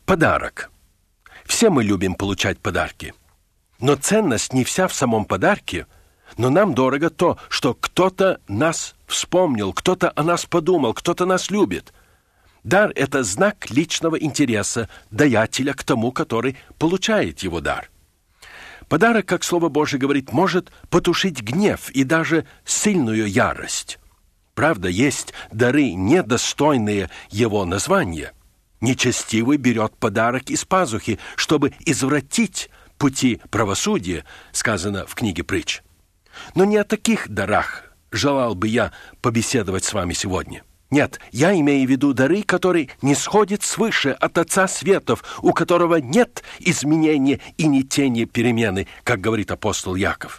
Подарок. Все мы любим получать подарки. Но ценность не вся в самом подарке, но нам дорого то, что кто-то нас вспомнил, кто-то о нас подумал, кто-то нас любит. Дар – это знак личного интереса даятеля к тому, который получает его дар. Подарок, как Слово Божие говорит, может потушить гнев и даже сильную ярость. Правда, есть дары, недостойные его названия. Нечестивый берет подарок из пазухи, чтобы извратить пути правосудия, сказано в книге Притч. Но не о таких дарах желал бы я побеседовать с вами сегодня. Нет, я имею в виду дары, которые не сходят свыше от Отца Светов, у которого нет изменения и ни тени перемены, как говорит апостол Яков.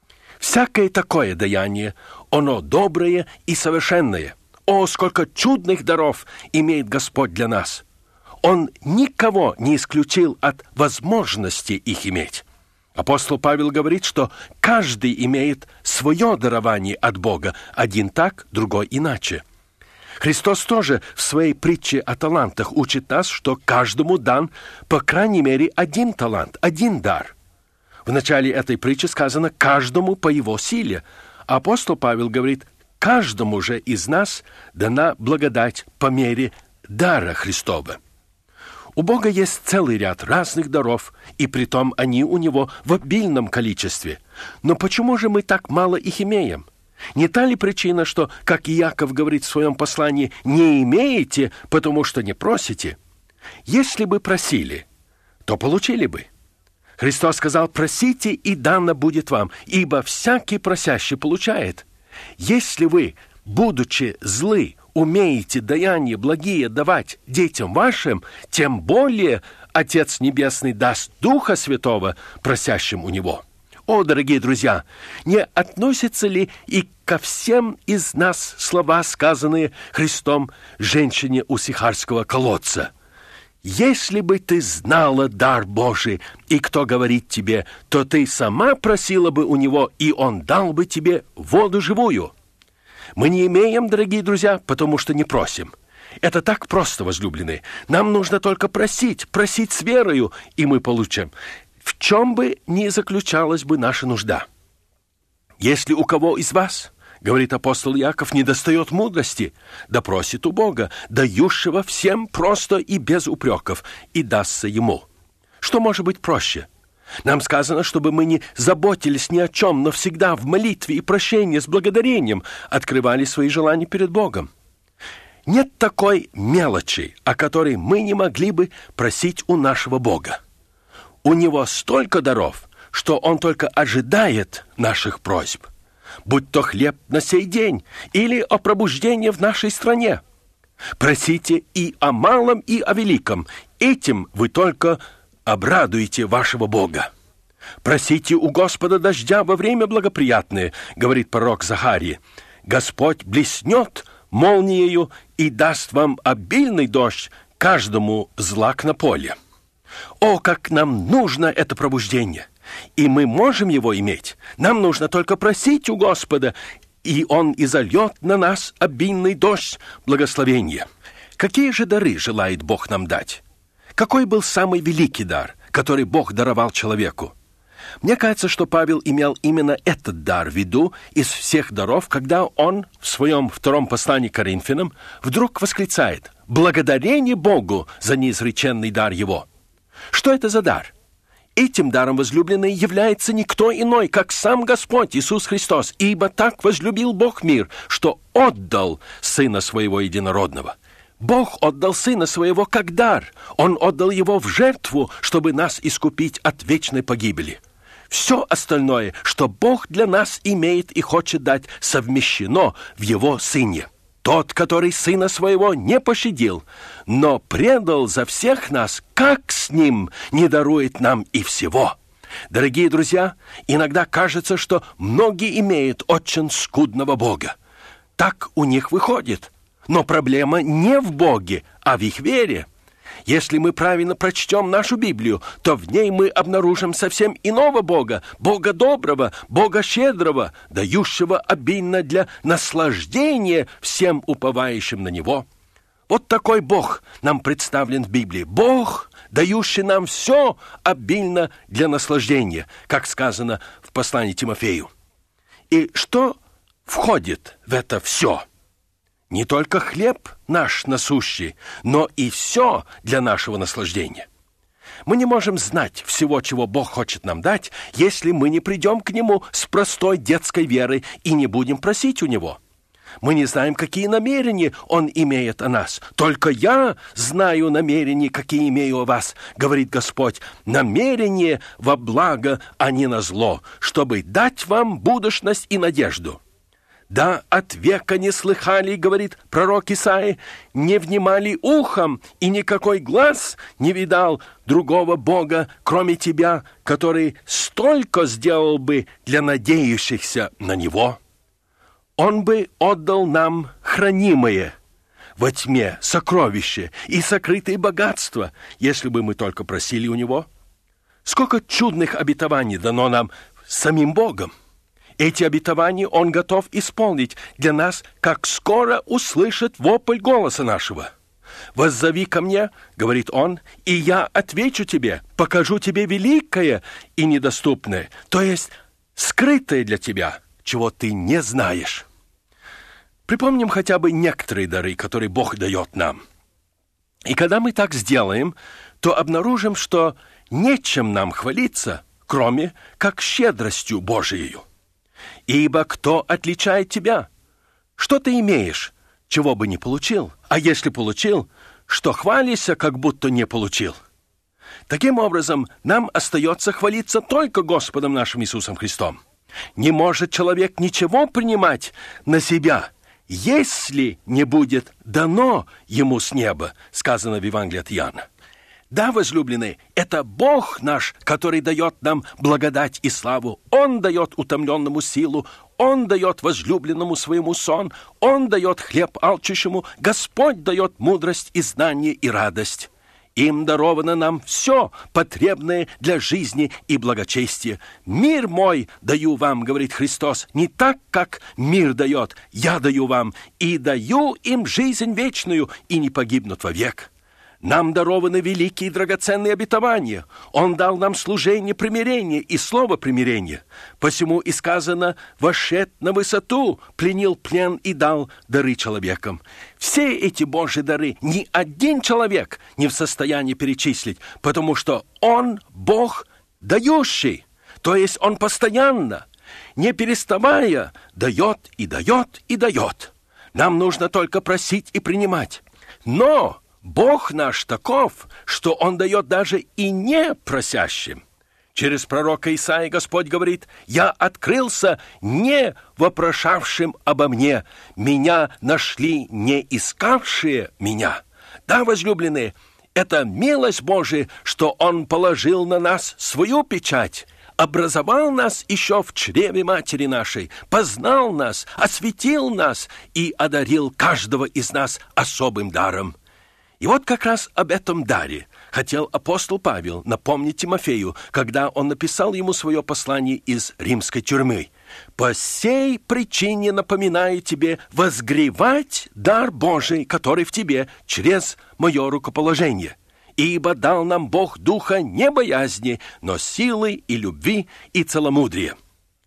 Всякое такое даяние, оно доброе и совершенное. О, сколько чудных даров имеет Господь для нас! Он никого не исключил от возможности их иметь. Апостол Павел говорит, что каждый имеет свое дарование от Бога, один так, другой иначе. Христос тоже в своей притче о талантах учит нас, что каждому дан, по крайней мере, один талант, один дар. В начале этой притчи сказано «каждому по его силе». Апостол Павел говорит «каждому же из нас дана благодать по мере дара Христова». У Бога есть целый ряд разных даров, и притом они у Него в обильном количестве. Но почему же мы так мало их имеем? Не та ли причина, что, как Иаков говорит в своем послании, «не имеете, потому что не просите»? Если бы просили, то получили бы. Христос сказал: «Просите, и дано будет вам, ибо всякий просящий получает». Если вы, будучи злы, умеете даяния благие давать детям вашим, тем более Отец Небесный даст Духа Святого просящим у Него. О, дорогие друзья, не относятся ли и ко всем из нас слова, сказанные Христом женщине у Сихарского колодца? «Если бы ты знала дар Божий, и кто говорит тебе, то ты сама просила бы у него, и он дал бы тебе воду живую». Мы не имеем, дорогие друзья, потому что не просим. Это так просто, возлюбленные. Нам нужно только просить с верою, и мы получим. В чем бы ни заключалась бы наша нужда. Если у кого из вас, говорит апостол Иаков, недостает мудрости, да просит у Бога, дающего всем просто и без упреков, и дастся ему. Что может быть проще? Нам сказано, чтобы мы не заботились ни о чем, но всегда в молитве и прощении с благодарением открывали свои желания перед Богом. Нет такой мелочи, о которой мы не могли бы просить у нашего Бога. У Него столько даров, что Он только ожидает наших просьб, будь то хлеб на сей день или о пробуждении в нашей стране. Просите и о малом, и о великом. Этим вы только обрадуете вашего Бога. Просите у Господа дождя во время благоприятное, говорит пророк Захария. Господь блеснет молниею и даст вам обильный дождь, каждому злак на поле. О, как нам нужно это пробуждение! И мы можем его иметь. Нам нужно только просить у Господа, и Он изольет на нас обильный дождь благословения. Какие же дары желает Бог нам дать? Какой был самый великий дар, который Бог даровал человеку? Мне кажется, что Павел имел именно этот дар в виду из всех даров, когда он в своем втором послании к Коринфянам вдруг восклицает: «Благодарение Богу за неизреченный дар Его». Что это за дар? Этим даром, возлюбленный, является никто иной, как сам Господь Иисус Христос, ибо так возлюбил Бог мир, что отдал Сына Своего Единородного. Бог отдал Сына Своего как дар. Он отдал Его в жертву, чтобы нас искупить от вечной погибели. Все остальное, что Бог для нас имеет и хочет дать, совмещено в Его Сыне. Тот, который Сына Своего не пощадил, но предал за всех нас, как с Ним не дарует нам и всего? Дорогие друзья, иногда кажется, что многие имеют очень скудного Бога. Так у них выходит. Но проблема не в Боге, а в их вере. Если мы правильно прочтем нашу Библию, то в ней мы обнаружим совсем иного Бога, Бога доброго, Бога щедрого, дающего обильно для наслаждения всем уповающим на Него. Вот такой Бог нам представлен в Библии. Бог, дающий нам все обильно для наслаждения, как сказано в послании Тимофею. И что входит в это все? Не только хлеб наш насущий, но и все для нашего наслаждения. Мы не можем знать всего, чего Бог хочет нам дать, если мы не придем к Нему с простой детской верой и не будем просить у Него. Мы не знаем, какие намерения Он имеет о нас. Только я знаю намерения, какие имею о вас, говорит Господь. Намерение во благо, а не на зло, чтобы дать вам будущность и надежду. Да, от века не слыхали, говорит пророк Исаия, не внимали ухом, и никакой глаз не видал другого Бога, кроме тебя, который столько сделал бы для надеющихся на Него. Он бы отдал нам хранимое во тьме сокровище и сокрытые богатства, если бы мы только просили у Него. Сколько чудных обетований дано нам самим Богом! Эти обетования Он готов исполнить для нас, как скоро услышит вопль голоса нашего. «Воззови ко мне, — говорит Он, — и я отвечу тебе, покажу тебе великое и недоступное, то есть скрытое для тебя, чего ты не знаешь». Припомним хотя бы некоторые дары, которые Бог дает нам. И когда мы так сделаем, то обнаружим, что нечем нам хвалиться, кроме как щедростью Божией. Ибо кто отличает тебя? Что ты имеешь, чего бы не получил? А если получил, что хвалишься, как будто не получил? Таким образом, нам остается хвалиться только Господом нашим Иисусом Христом. Не может человек ничего принимать на себя, если не будет дано ему с неба, сказано в Евангелии от Иоанна. Да, возлюбленные, это Бог наш, который дает нам благодать и славу. Он дает утомленному силу, Он дает возлюбленному своему сон, Он дает хлеб алчущему, Господь дает мудрость и знание и радость. Им даровано нам все потребное для жизни и благочестия. «Мир мой даю вам, — говорит Христос, — не так, как мир дает, я даю вам, и даю им жизнь вечную, и не погибнут вовек». Нам дарованы великие и драгоценные обетования. Он дал нам служение примирения и слово примирения. Посему и сказано: «Вошед на высоту, пленил плен и дал дары человекам». Все эти Божьи дары ни один человек не в состоянии перечислить, потому что Он Бог дающий, то есть Он постоянно, не переставая, дает и дает и дает. Нам нужно только просить и принимать. Но Бог наш таков, что Он дает даже и не просящим. Через пророка Исаии Господь говорит: «Я открылся не вопрошавшим обо мне, меня нашли не искавшие меня». Да, возлюбленные, это милость Божия, что Он положил на нас свою печать, образовал нас еще в чреве матери нашей, познал нас, осветил нас и одарил каждого из нас особым даром. И вот как раз об этом даре хотел апостол Павел напомнить Тимофею, когда он написал ему свое послание из римской тюрьмы. «По сей причине напоминаю тебе возгревать дар Божий, который в тебе, через мое рукоположение. Ибо дал нам Бог духа не боязни, но силы и любви и целомудрия».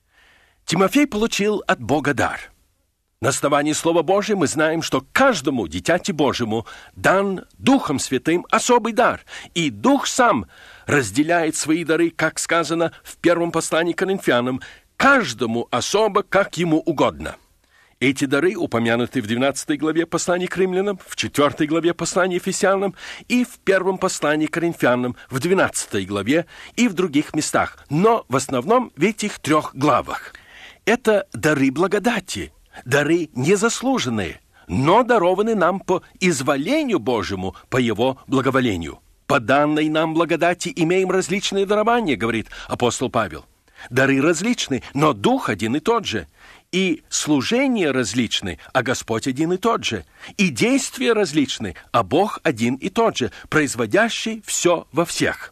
Тимофей получил от Бога дар. На основании Слова Божия мы знаем, что каждому дитяти Божьему дан Духом Святым особый дар, и Дух сам разделяет свои дары, как сказано в первом послании к Коринфянам, каждому особо, как ему угодно. Эти дары упомянуты в 12 главе послания к Римлянам, в 4 главе послания Ефесянам и в первом послании к Коринфянам, в 12 главе и в других местах, но в основном в этих 3 главах. Это дары благодати, дары незаслуженные, но дарованы нам по изволению Божьему, по Его благоволению. По данной нам благодати имеем различные дарования, говорит апостол Павел. Дары различны, но Дух один и тот же. И служения различны, а Господь один и тот же. И действия различны, а Бог один и тот же, производящий все во всех.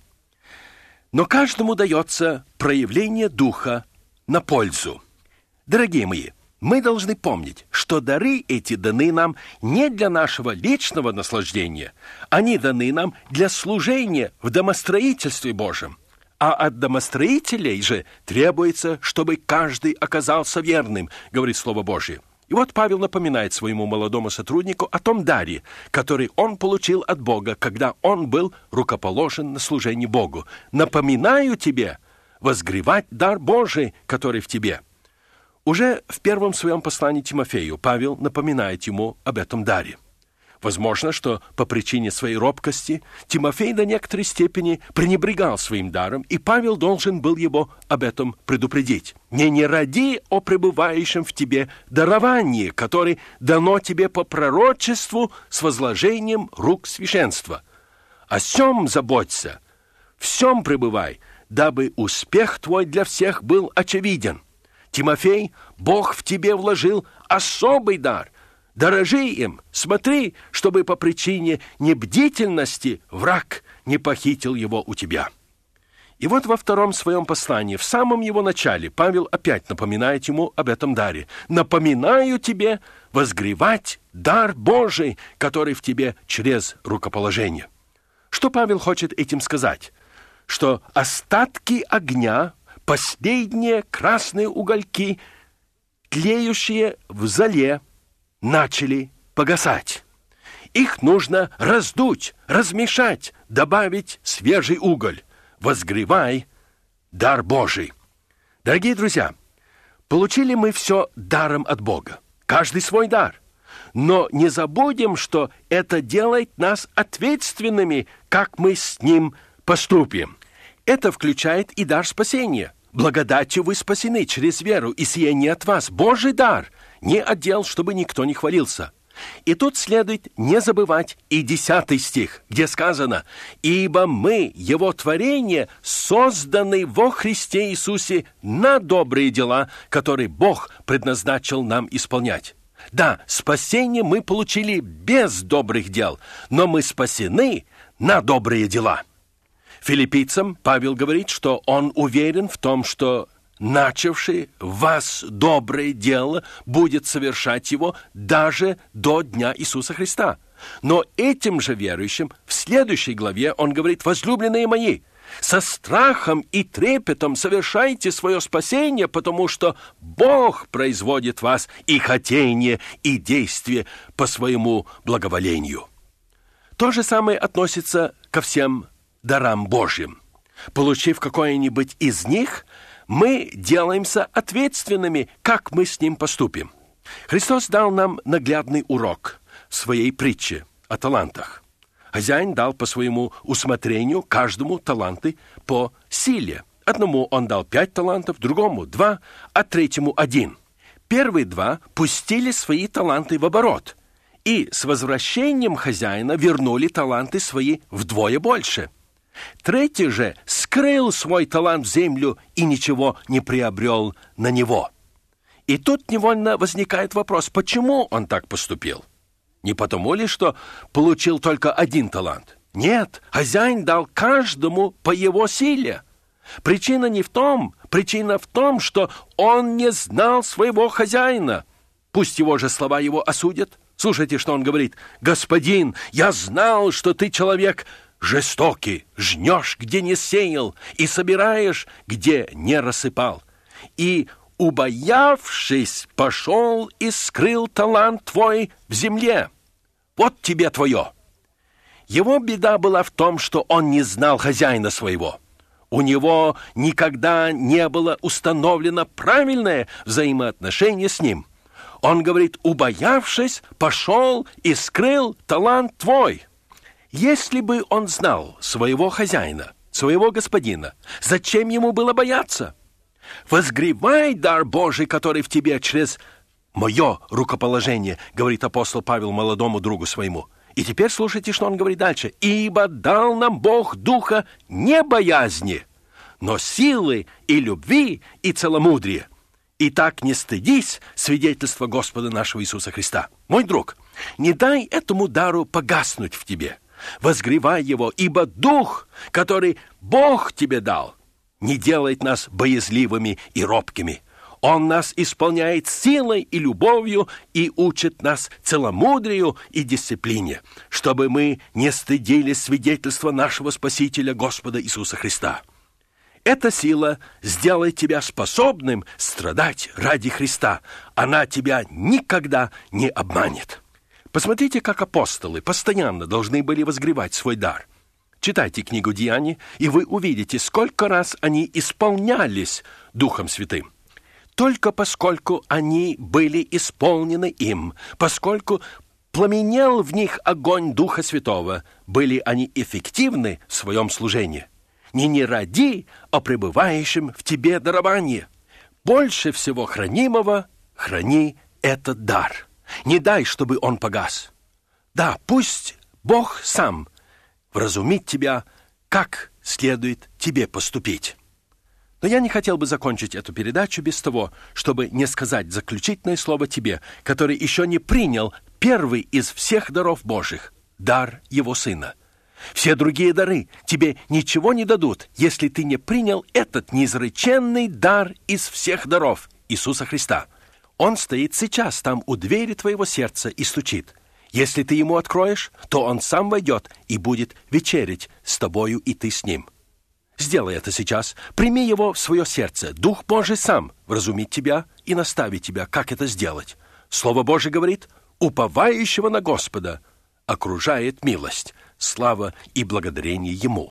Но каждому дается проявление Духа на пользу. Дорогие мои, Мы должны помнить, что дары эти даны нам не для нашего личного наслаждения, они даны нам для служения в домостроительстве Божьем. А от домостроителей же требуется, чтобы каждый оказался верным, говорит Слово Божье. И вот Павел напоминает своему молодому сотруднику о том даре, который он получил от Бога, когда он был рукоположен на служение Богу. «Напоминаю тебе возгревать дар Божий, который в тебе». Уже в первом своем послании Тимофею Павел напоминает ему об этом даре. Возможно, что по причине своей робкости Тимофей до некоторой степени пренебрегал своим даром, и Павел должен был его об этом предупредить. «Не ради о пребывающем в тебе даровании, которое дано тебе по пророчеству с возложением рук священства. О сем заботься, в сем пребывай, дабы успех твой для всех был очевиден. Тимофей, Бог в тебе вложил особый дар. Дорожи им, смотри, чтобы по причине небдительности враг не похитил его у тебя». И вот во втором своем послании, в самом его начале, Павел опять напоминает ему об этом даре. «Напоминаю тебе возгревать дар Божий, который в тебе через рукоположение». Что Павел хочет этим сказать? Что остатки огня, последние красные угольки, тлеющие в золе, начали погасать. Их нужно раздуть, размешать, добавить свежий уголь. Возгревай дар Божий. Дорогие друзья, получили мы все даром от Бога. Каждый свой дар. Но не забудем, что это делает нас ответственными, как мы с ним поступим. Это включает и дар спасения. Благодатью вы спасены через веру, и сие не от вас. Божий дар, не отдел, чтобы никто не хвалился. И тут следует не забывать и 10 стих, где сказано: «Ибо мы, Его творение, созданы во Христе Иисусе на добрые дела, которые Бог предназначил нам исполнять». Да, спасение мы получили без добрых дел, но мы спасены на добрые дела. Филиппийцам Павел говорит, что он уверен в том, что начавший в вас доброе дело будет совершать его даже до дня Иисуса Христа. Но этим же верующим в следующей главе он говорит: «Возлюбленные мои, со страхом и трепетом совершайте свое спасение, потому что Бог производит в вас и хотение, и действие по своему благоволению». То же самое относится ко всем дарам Божьим. Получив какое-нибудь из них, мы делаемся ответственными, как мы с ним поступим. Христос дал нам наглядный урок в своей притче о талантах. Хозяин дал по своему усмотрению каждому таланты по силе. Одному он дал 5 талантов, другому 2, а третьему 1. Первые 2 пустили свои таланты в оборот, и с возвращением хозяина вернули таланты свои вдвое больше. Третий же скрыл свой талант в землю и ничего не приобрел на него. И тут невольно возникает вопрос, почему он так поступил? Не потому ли, что получил только 1 талант? Нет, хозяин дал каждому по его силе. Причина в том, что он не знал своего хозяина. Пусть его же слова его осудят. Слушайте, что он говорит: «Господин, я знал, что ты человек жестокий, жнешь, где не сеял, и собираешь, где не рассыпал. И, убоявшись, пошел и скрыл талант твой в земле. Вот тебе твое». Его беда была в том, что он не знал хозяина своего. У него никогда не было установлено правильное взаимоотношение с ним. Он говорит: «Убоявшись, пошел и скрыл талант твой». Если бы он знал своего хозяина, своего господина, зачем ему было бояться? «Возгревай дар Божий, который в тебе через мое рукоположение», говорит апостол Павел молодому другу своему. И теперь слушайте, что он говорит дальше. «Ибо дал нам Бог духа не боязни, но силы и любви и целомудрия. Итак, не стыдись свидетельства Господа нашего Иисуса Христа». Мой друг, не дай этому дару погаснуть в тебе. Возгревай его, ибо дух, который Бог тебе дал, не делает нас боязливыми и робкими. Он нас исполняет силой и любовью и учит нас целомудрию и дисциплине, чтобы мы не стыдились свидетельства нашего Спасителя Господа Иисуса Христа. Эта сила сделает тебя способным страдать ради Христа. Она тебя никогда не обманет. Посмотрите, как апостолы постоянно должны были возгревать свой дар. Читайте книгу «Деяний», и вы увидите, сколько раз они исполнялись Духом Святым. Только поскольку они были исполнены им, поскольку пламенел в них огонь Духа Святого, были они эффективны в своем служении. Не ради, а пребывающим в тебе даровании. Больше всего хранимого храни этот дар. Не дай, чтобы он погас. Да, пусть Бог сам вразумит тебя, как следует тебе поступить. Но я не хотел бы закончить эту передачу без того, чтобы не сказать заключительное слово тебе, который еще не принял первый из всех даров Божьих – дар Его Сына. Все другие дары тебе ничего не дадут, если ты не принял этот неизреченный дар из всех даров Иисуса Христа. Он стоит сейчас там у двери твоего сердца и стучит. Если ты ему откроешь, то он сам войдет и будет вечерять с тобою, и ты с ним. Сделай это сейчас. Прими его в свое сердце. Дух Божий сам вразумит тебя и наставит тебя, как это сделать. Слово Божие говорит: уповающего на Господа окружает милость. Слава и благодарение Ему.